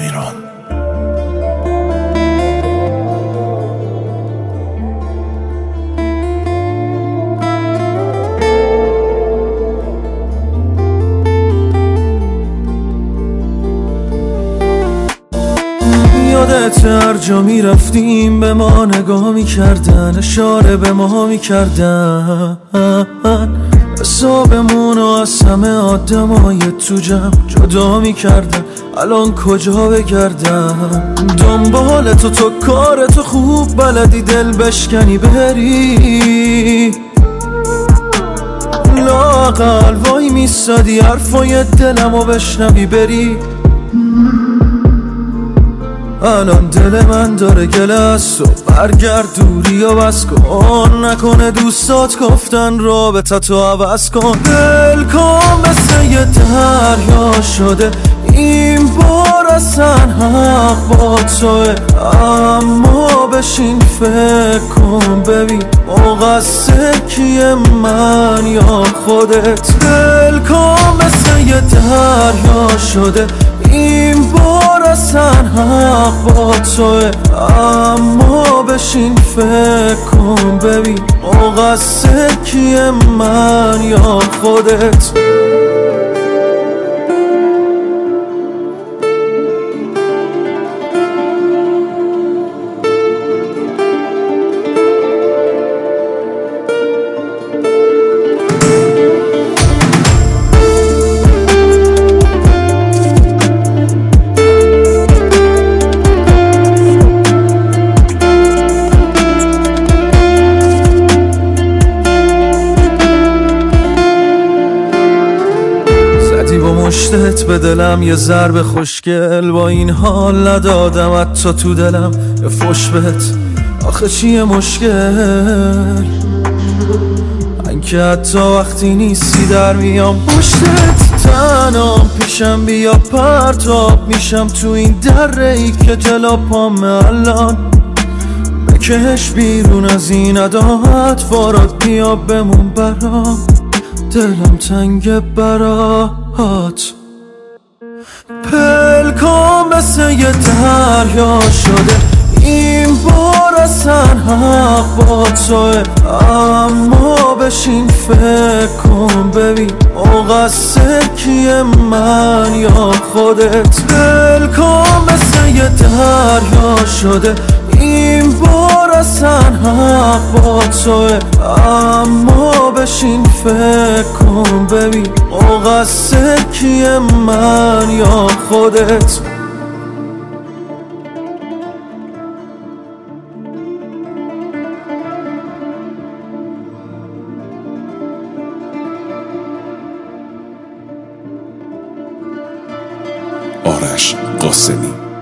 ایران. یادت هر جا می رفتیم به ما نگاه می کردن، اشاره به ما می کردن، حسابمونو از همه آدمای تو جمع جدا می کردن. الان کجا بگردم؟ دنبال تو کارتو خوب بلدی دل بشکنی بری، لااقل وای میستادی حرفای دلمو بشنوی بری. الان دل من داره گله از تو، برگرد دوری و بس کن، نکنه دوستات گفتن رابطتو عوض کن. دل کن مثل یه دریا شده، این بار اصلا حق با توه، اما بشین فکر کن ببین مقصر کیه، من یا خودت. دل کن مثل یه دریا شده، این بار اصلا حق با توه، اما بشین فکر کن ببین مقصر کیه، من یا خودت. با مشتت به دلم یه ضرب خوشگل، با این حال ندادم حتی تو دلم یه فش بهت. آخه چیه مشکل؟ من که حتی وقتی نیستی در میام پشتت، تنام پیشم بیا پرتاب میشم تو این دره ای که جلا پامه. الان بکش بیرون از این عداوت، وارد بیا بمون برام، دلم تنگ برات. پلکام مثل یه دریا شده، این بار اصلا حق با توه، اما بشین فکر کن ببین مقصر کیه، من یا خودت. پلکام مثل یه دریا شده، این بار اصلا حق با توه، اما بشین فکر کن ببین مقصر کیه، من یا خودت. آرش قاسمی.